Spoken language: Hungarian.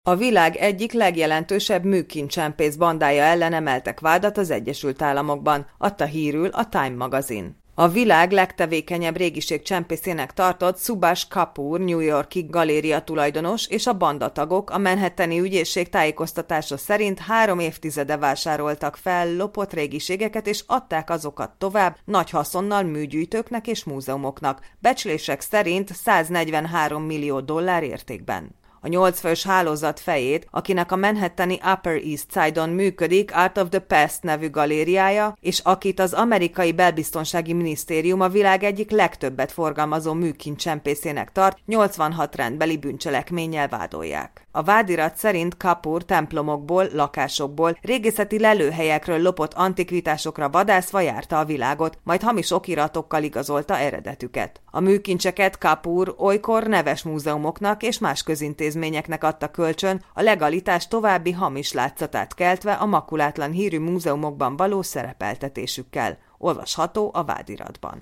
A világ egyik legjelentősebb műkincsempész bandája ellen emeltek vádat az Egyesült Államokban, adta hírül a Time magazin. A világ legtevékenyebb régiségcsempészének tartott Subhash Kapoor New York-i galéria tulajdonos és a bandatagok a manhattani ügyészség tájékoztatása szerint 3 évtizede vásároltak fel lopott régiségeket és adták azokat tovább nagy haszonnal műgyűjtőknek és múzeumoknak, becslések szerint $143 millió értékben. A 8 fős hálózat fejét, akinek a manhattani Upper East Side-on működik Art of the Past nevű galériája, és akit az amerikai belbiztonsági minisztérium a világ egyik legtöbbet forgalmazó műkincsempészének tart, 86 rendbeli bűncselekménnyel vádolják. A vádirat szerint Kapoor templomokból, lakásokból, régészeti lelőhelyekről lopott antikvitásokra vadászva járta a világot, majd hamis okiratokkal igazolta eredetüket. A műkincseket Kapoor olykor neves múzeumoknak és más közintézményeknek adta kölcsön, a legalitás további hamis látszatát keltve a makulátlan hírű múzeumokban való szerepeltetésükkel. Olvasható a vádiratban.